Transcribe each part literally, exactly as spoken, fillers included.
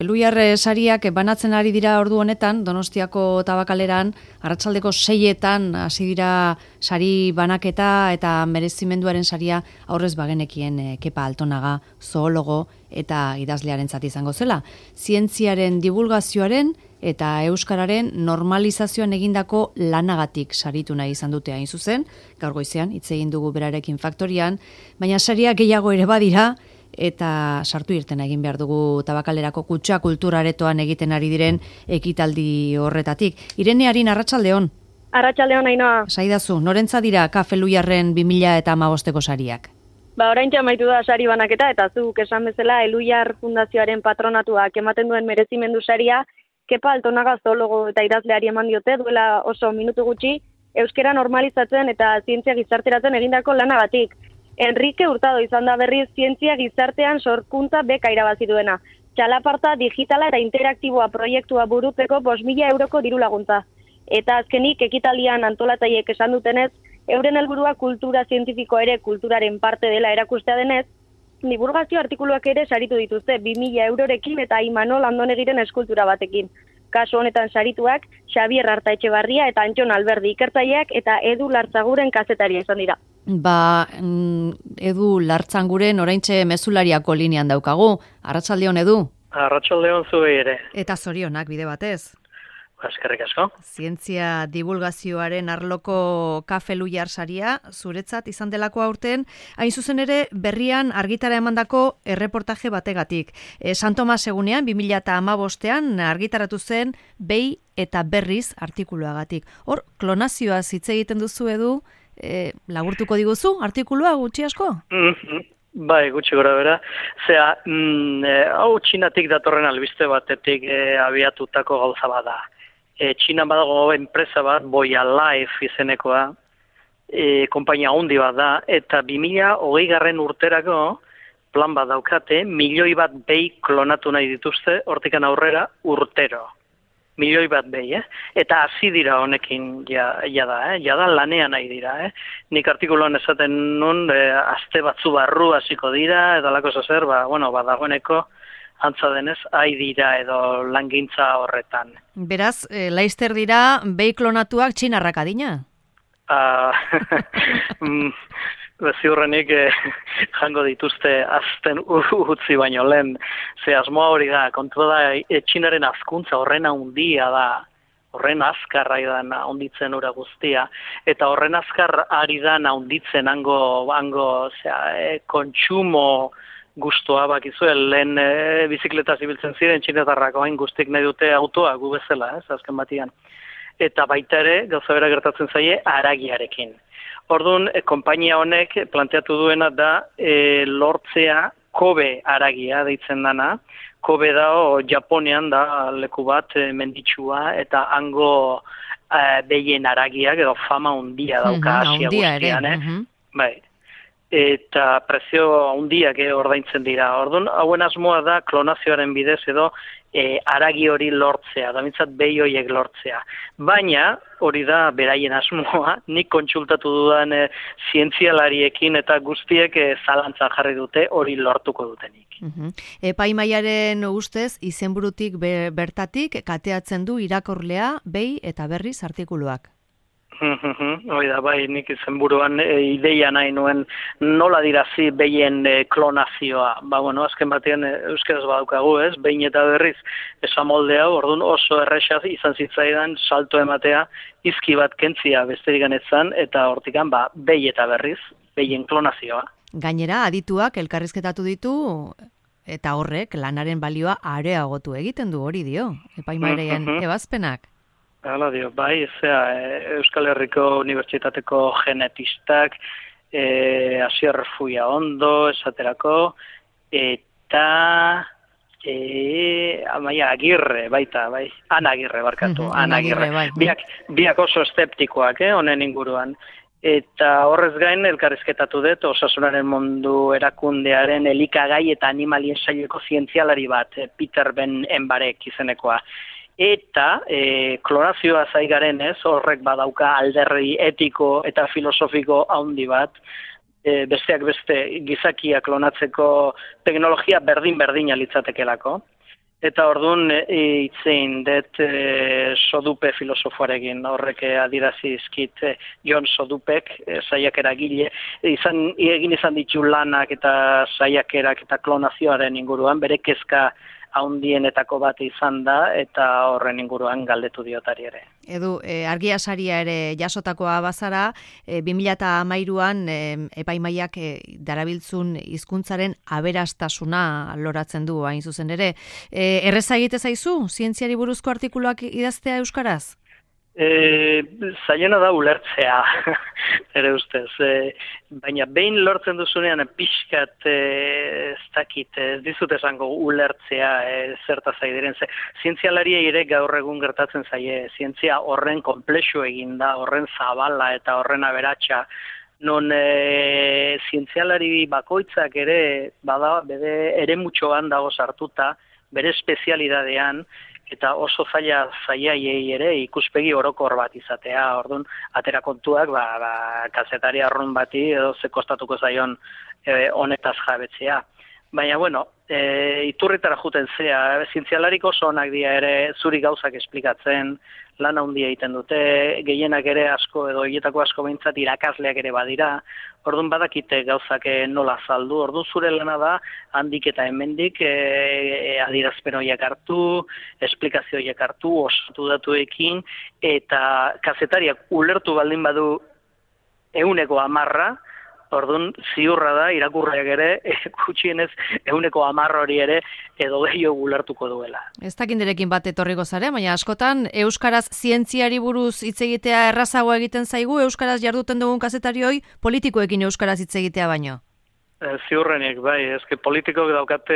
Eluiar sariak banatzen ari dira ordu honetan, Donostiako Tabakaleran, arratsaldeko seietan hasi dira sari banaketa eta merezimenduaren saria aurrez bagenekien Kepa Altonaga, zoologo eta idazlearentzat izango zela. Zientziaren divulgazioaren eta euskararen normalizazioan egindako lanagatik saritu nahi izan dute hain zuzen, gaur goizean hitz egin dugu berarekin faktorian, baina sariak gehiago ere badira, eta sartu irten egin behar dugu Tabakalerako Kutxa Kulturaretoan egiten ari diren ekitaldi horretatik. Irene Arin, arratsaldeon. Arratsaldeon, Ainhoa. Saidazu, norentza dira Kafe Eluiarren bi mila hamabosteko sariak? Ba, oraintxe amaitu da sari banaketa eta zuk esan bezala Eluiar Fundazioaren patronatuak ematen duen merezimendu saria Kepa Altonaga zoologo eta idazleari eman diote duela oso minutu gutxi euskera normalizatzen eta zientzia gizarteratzen egindako lanagatik. Enrique Hurtado izan da berriz zientzia gizartean sorkuntza beka irabazi duena. Txalaparta digitala eta interaktiboa proiektua burutzeko bost mila euroko diru laguntza. Eta azkenik ekitaldian antolatzaileek esan dutenez, euren helburua kultura zientifiko ere kulturaren parte dela erakustea denez, divulgazio artikuluak ere saritu dituzte bi mila eurorekin eta Imanol Andonegiren eskultura batekin. Kasu honetan sarituak Xabier Artaetxebarria eta Antxon Alberdi ikertzaileak eta Edu Lartzaguren kazetaria izan dira. Ba, Edu Lartzanguren oraintxe mezulariako linean daukagu. Arratsaldeon, Edu. Arratsaldeon zuei ere. Eta zorionak bide batez. Eskerrik asko. Zientzia divulgazioaren arloko Kafe Eluiar saria zuretzat izan delako aurten, hain zuzen ere berrian argitara emandako erreportaje bategatik. E, San Tomas egunean, bi mila hamabostean argitaratu zen behi eta berriz artikuluagatik. Hor, klonazioaz hitz egiten duzu, Edu, e, laburtuko diguzu artikulua gutxi asko? Mm-hmm. Bai, gutxi gora bera. Zea, mm, e, hau Txinatik datorren albiste batetik e, abiatutako gauza bada. E, Txinan badago enpresa bat, Boya Life izenekoa, e, konpainia handi bat da, eta bi mila hogei garren urterako plan bat daukate, milioi bat behi klonatu nahi dituzte, hortikan aurrera urtero. Milioi bat behi, eh? Eta hasi dira honekin ja, ja da, eh? Ja da lanean nahi dira, eh? Nik artikuluan esaten nun, e, aste batzu barru hasiko dira, eta lako zer, ba, bueno, badagoeneko, antza denez, ai dira edo langintza horretan. Beraz, e, laizter dira, behi klonatuak txinarrak adina? Uh, Ziurrenik eh, jango dituzte azten utzi baino lehen. Ze asmoa hori da, kontu da, e, Txinaren azkuntza horren handia da, horren azkar ari da handitzen ura guztia, eta horren azkar ari da handitzen hango, hango zera, e, kontsumo gustoa bakizue, lehen e, bizikleta zibiltzen ziren txinetarrako hain guztik nahi dute autoa gu bezala, ez, azken batian. Eta baita ere, gauza bera gertatzen zaie, haragiarekin. Orduan, e, konpainia honek planteatu duena da e, lortzea Kobe haragia deitzen dana. Kobe da, o, Japonean da leku bat e, menditsua eta hango e, behien haragiak edo fama handia dauka Asia guztian, eh? Mm-hmm. Bai. Eta prezio handiak eh, ordaintzen dira. Orduan, hauen asmoa da klonazioaren bidez edo e, haragi hori lortzea, da mintzat behi horiek lortzea. Baina, hori da beraien asmoa, nik kontsultatu dudan e, zientzialariekin eta guztiek e, zalantzan jarri dute hori lortuko dutenik. Uh-huh. Epaimaiaren ustez, izenburutik be, bertatik kateatzen du irakorlea behi eta berriz artikuluak. Hoi da, bai, nik izenburuan e, ideia nahi nuen nola dirazi behien e, klonazioa. Ba, bueno, azken batean e, euskaraz badaukagu, ez? Behin eta berriz esamolde hau, orduan oso errexaz izan zitzaidan salto ematea, izki bat kentzia besterik ganetzan, eta hortikan, ba, behi eta berriz, behien klonazioa. Gainera, adituak elkarrizketatu ditu, eta horrek lanaren balioa areagotu egiten du, hori dio, epaimareien ebazpenak. Hala dio, bai, zera, Euskal Herriko Unibertsitateko genetistak, e, Asier Fuia Ondo, esaterako, eta e, Amaia Agirre, baita, bai, Ana Agirre, barkatu, Uh-huh, Ana Agirre. Bai. Biak, biak oso eszeptikoak, eh, honen inguruan. Eta horrez gain, elkarrizketatu dut, osasunaren mundu erakundearen elikagai eta animalien saileko zientzialari bat, Peter Ben Enbarek izenekoa. Eta e, klonazioa zaigaren ez, horrek badauka alderri etiko eta filosofiko handi bat, e, besteak beste gizakia klonatzeko teknologia berdin-berdina litzatekelako. Eta orduan itzein dut e, Sodupe filosofoarekin, horrek adirazi izkit e, Jon Sodupek, e, saiakera gile, izan, egin izan ditu lanak eta saiakerak eta klonazioaren inguruan, bere kezka haundienetako bat izan da, eta horren inguruan galdetu diotari ere. Edu, e, argia saria ere jasotakoa bazara, e, bi mila hamairuan e, epaimaiak e, darabiltzun hizkuntzaren aberastasuna loratzen du hain zuzen ere. E, erreza egite zaizu, zientziari buruzko artikuluak idaztea euskaraz? E, zailena da ulertzea, ere ustez. E, baina behin lortzen duzunean pixkat e, ez dakit, ez dizut esango ulertzea e, zerta zaidiren. Ze, zientzialaria ere gaur egun gertatzen zaie, zientzia horren komplexu egin da, horren zabala eta horren aberatsa, non e, zientzialari bakoitzak ere, bada, bere ere mutxoan dago sartuta, bere espezialidadean, eta oso zaila zaiaiei ere ikuspegi orokor bat izatea. Orduan, atera kontuak, ba, ba, kazetari arrun bati edo ze kostatuko zaion e, honetaz jabetzea. Baina, bueno, e, iturritara juten zea, zientzialarik oso onak dira ere zuri gauzak esplikatzen, lan handia egiten dute, gehienak ere asko edo hietako asko behintzat irakasleak ere badira, orduan badakite gauzak nola azaldu, orduan zure lana da handik eta hemendik e, e, adierazpen horiek hartu, esplikazio horiek hartu, osatu datuekin, eta kazetariak ulertu baldin badu ehuneko hamarra, orduan ziurra da irakurriak ere gutxienez ehuneko hamar hori ere edo gehiago ulertuko duela. Ez dakinderekin bat etorriko zare, baina askotan euskaraz zientziari buruz hitz egitea errazagoa egiten zaigu, euskaraz jarduten dugun kazetarioi politikoekin euskaraz hitz egitea baino. E, ziurrenik, bai, ezke politikok daukate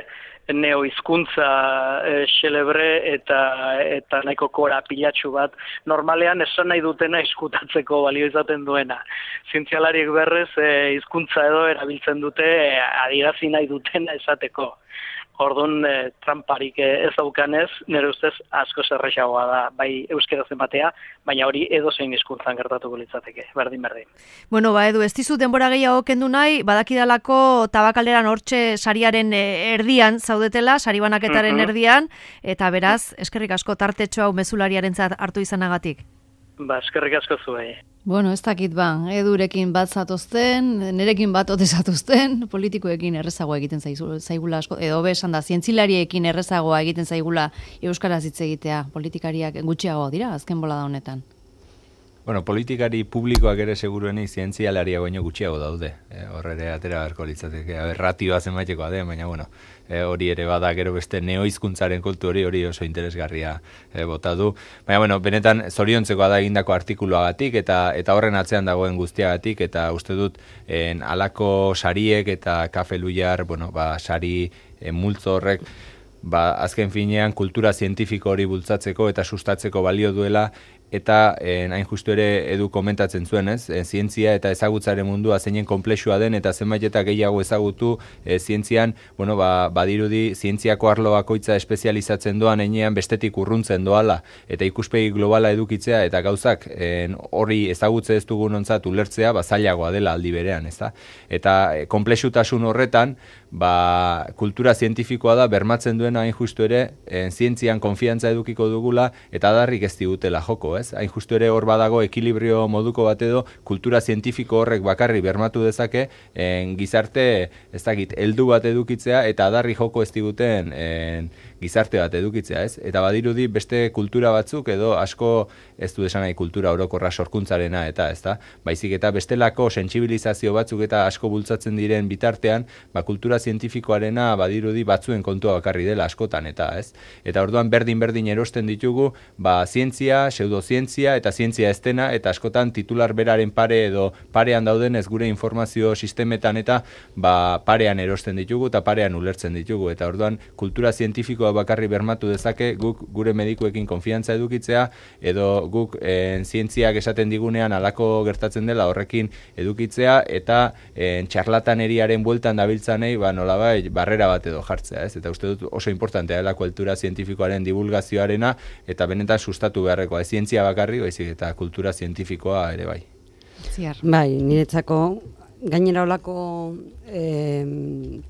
neohizkuntza e, xelebre eta eta nahiko kora pilatxu bat, normalean esan nahi dutena eskutatzeko balio izaten duena. Zientzialariek berrez e, hizkuntza edo erabiltzen dute e, adierazi nahi dutena esateko. Orduan e, tramparik ez daukanez, nire ustez asko zerrexagoa da, bai euskaraz ematea, baina hori edozein hizkuntzan gertatuko litzateke, berdin berdin. Bueno, ba Edu, ez dizut denbora gehiago kendu nahi, badakidalako Tabakalderan hortxe sariaren erdian zaudetela, sari banaketaren uh-huh. erdian, eta beraz, eskerrik asko tartetxo hau mezulariarentzat hartu izanagatik. Ba, eskerrik asko zuei. Bueno, ez dakit ba, Edurekin bat zatozten, nerekin bat ote zatozten, politikoekin errezagoa egiten zaigula asko, edo besan da, zientzilariekin errezagoa egiten zaigula euskaraz hitz egitea, politikariak gutxiago dira, azken bola da honetan. Bueno, politikari publikoak ere segurueni zientzialaria baino gutxiago daude. E, horre ere atera beharko litzateke, ratioa zenbaitekoa de, baina bueno, e, hori ere bada gero beste neohizkuntzaren kultu hori hori oso interesgarria e, bota du. Baina bueno, benetan zoriontzekoa da egindako artikuluagatik eta eta horren atzean dagoen guztiagatik eta uste dut en, alako sariek eta Kafe Luiar, bueno, ba, sari e, multzo horrek ba, azken finean kultura zientifiko hori bultzatzeko eta sustatzeko balio duela. Eta eh, hain justu ere Edu komentatzen zuen, ez? E, zientzia eta ezagutzaren mundua zeinen komplexua den eta zenbait eta gehiago ezagutu e, zientzian, bueno, ba, badirudi zientziako arlo bakoitza espezializatzen doan heinean bestetik urruntzen doala eta ikuspegi globala edukitzea eta gauzak hori e, ezagutze ez dugun ontzat ulertzea, ba, zailagoa dela aldi berean, ez da? Eta e, komplexutasun horretan, ba, kultura zientifikoa da bermatzen duena hain justu ere e, zientzian konfiantza edukiko dugula eta adarrik ez digutela joko, ez? Hain justu ere hor badago ekilibrio moduko bat edo kultura zientifiko horrek bakarri bermatu dezake en, gizarte, ez dakit, heldu bat edukitzea eta adarri joko ez diguten en, gizarte bat edukitzea, ez? Eta badirudi beste kultura batzuk edo asko ez du desan nahi kultura orokorra sorkuntzarena eta, ez da? Baizik eta bestelako sentsibilizazio batzuk eta asko bultzatzen diren bitartean, ba kultura zientifikoarena badirudi batzuen kontua bakarri dela askotan eta, ez? Eta orduan berdin-berdin erosten ditugu, ba zientzia, pseudozientzia eta zientzia ez dena eta askotan titular beraren pare edo parean dauden ez gure informazio sistemetan eta ba parean erosten ditugu eta parean ulertzen ditugu eta orduan kultura zientifikoa bakarri bermatu dezake guk gure medikuekin konfiantza edukitzea edo guk en, zientziak esaten digunean alako gertatzen dela horrekin edukitzea eta en, txarlataneriaren bueltan dabiltzanei ba nolabait barrera bat edo jartzea, ez? Eta uste dut oso importantea dela kultura zientifikoaren divulgazioarena eta benetan sustatu beharrekoa, ez zientzia bakarri, baizik eta kultura zientifikoa ere bai. Ziar. Bai, niretzako gainera holako eh,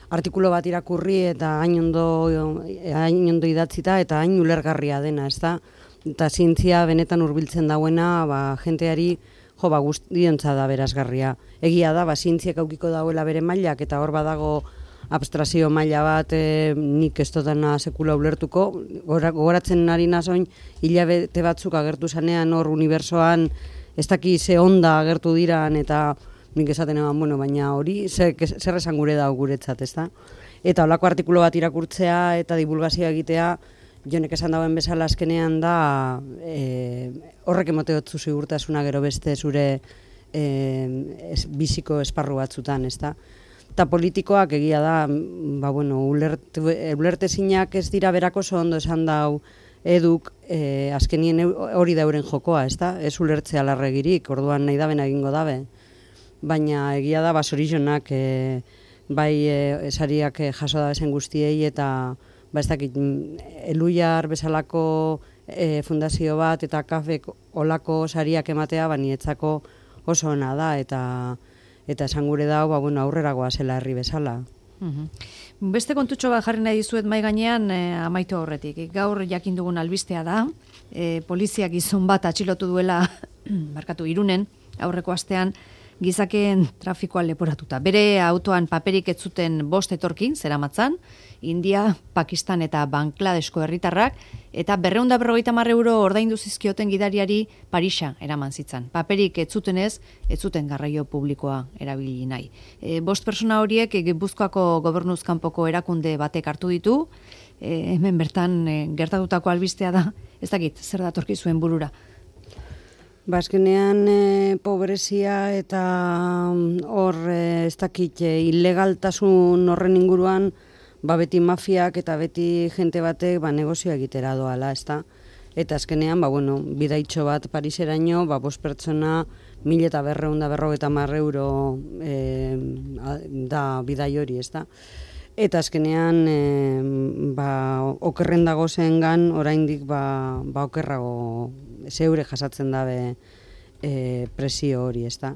artikulu bat irakurri eta hain ondo, hain ondo idatzita eta hain ulergarria dena, ez da? Eta zientzia benetan hurbiltzen dauena, ba, jenteari, jo, ba, guztiontza da berazgarria. Egia da, ba, zientziak aukiko dauela bere mailak, eta hor badago abstrazio maila bat, e, nik ez dutana sekula ulertuko, gogoratzen nari nazoin, hilabete batzuk agertu zanean hor unibersoan, ez daki ze onda agertu diran, eta nik esaten eban, bueno, baina hori zer esan gure da guretzat, ez da? Eta holako artikulu bat irakurtzea eta divulgazioa egitea, jonek esan dauen bezala azkenean da, e, horrek emoteotzu zigurtasuna gero beste zure e, es, biziko esparru batzutan, ez da? Eta politikoak egia da, ba, bueno, ulert, ulertezinak ez dira berako oso ondo esan dau eduk, e, azkenien hori da euren jokoa, ez da? Ez ulertzea larregirik, orduan nahi daben egingo dabe. Baina egia da, basorizionak, e, bai e, sariak e, jaso da bezen guztiei, eta ba ez dakit, Eluiar bezalako e, fundazio bat eta kafek olako sariak ematea, banietzako oso ona da, eta eta esan gure dau, ba, bueno, aurreragoa zela herri bezala. Uhum. Beste kontutxo bat jarri nahi dizuet mai gainean e, amaitu aurretik. Gaur jakin dugun albistea da, e, poliziak gizon bat atxilotu duela, barkatu Irunen, aurreko astean, gizakeen trafikoa leporatuta. Bere autoan paperik ez zuten bost etorkin, zeramatzan, India, Pakistan eta Bangladesko herritarrak, eta berrehun eta berrogeita hamar euro ordaindu zizkioten gidariari Parisa eraman zitzan. Paperik ez zutenez, ez zuten garraio publikoa erabili nahi. E, bost persona horiek Gipuzkoako gobernuz kanpoko erakunde batek hartu ditu, e, hemen bertan e, gertatutako albistea da, ez dakit, zer datorki zuen burura. Bazkenean e, pobrezia eta hor e, ez dakit e, ilegaltasun horren inguruan, ba beti mafiak eta beti jente batek ba negozio egitera doala, ezta? Eta azkenean, ba bueno, bidaitxo bat Pariseraino, ba bost pertsona mila eta berrehun eta berrogeita hamar euro e, da bidai hori, ezta? Eta azkenean, e, ba okerren dago zengan, oraindik ba, ba okerrago zeure jasatzen dabe e, presio hori, ezta?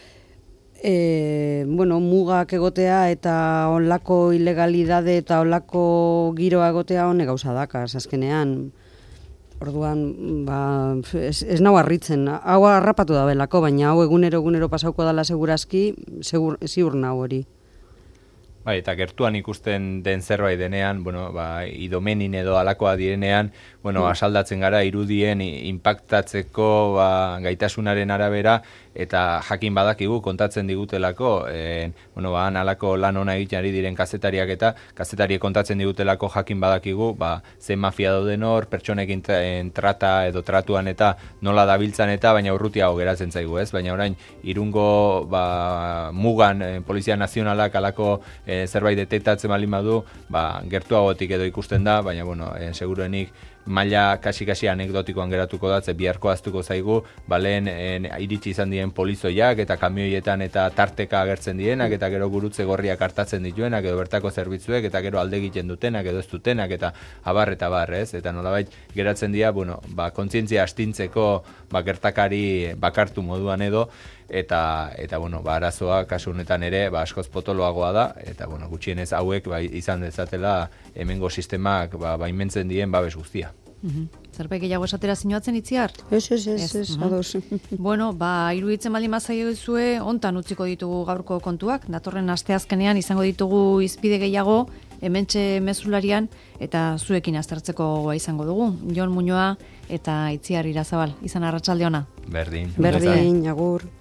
E, bueno, mugak egotea eta onlako ilegalidade eta onlako giroa egotea hone gauza dakaz, azkenean. Orduan, ba, ez, ez nau harritzen, hau harrapatu da belako, baina hau egunero egunero pasauko dala segurazki, segur, ziur nau hori. Bai, eta gertuan ikusten den zerbait denean, bueno, ba, idomenin edo alakoa direnean, bueno, mm. asaldatzen gara irudien impactatzeko ba, gaitasunaren arabera, eta jakin badakigu kontatzen digutelako, e, bueno, ba, alako lan ona egiten ari diren kazetariak eta kazetariek kontatzen digutelako jakin badakigu, ba, ze mafia dauden hor, pertsonekin trata edo tratuan eta nola dabiltzan eta, baina urrutiago geratzen zaigu, ez? Baina orain, Irungo ba, mugan e, Polizia Nazionalak alako e, zerbait detektatzen baldin badu, ba, gertuagotik edo ikusten da, baina, bueno, e, seguruenik maila kasi-kasi anekdotikoan geratuko da, ze biharko aztuko zaigu, ba, lehen en, iritsi izan diren polizoiak eta kamioietan eta tarteka agertzen dienak, eta gero gurutze gorriak hartatzen dituenak, edo bertako zerbitzuek, eta gero alde egiten dutenak, edo ez dutenak, eta abar eta bar, ez? Eta nolabait geratzen dira, bueno, ba, kontzientzia astintzeko ba, gertakari bakartu moduan edo, eta eta bueno, ba arazoa kasu honetan ere ba askoz potoloagoa da eta bueno, gutxienez hauek ba, izan dezatela hemengo sistemak ba baimentzen dien babes guztia. Mhm. Zerbait gehiago esatera sinuatzen Itziar? Ez, ez, ez, ez, ados. Bueno, ba, iruditzen baldin bazaio duzue, hontan utziko ditugu gaurko kontuak, datorren asteazkenean izango ditugu izpide gehiago, hementxe mezularian, eta zuekin aztertzeko goa izango dugu. Jon Muñoa eta Itziar Irazabal, izan arratsalde ona. Berdin. Berdin, agur.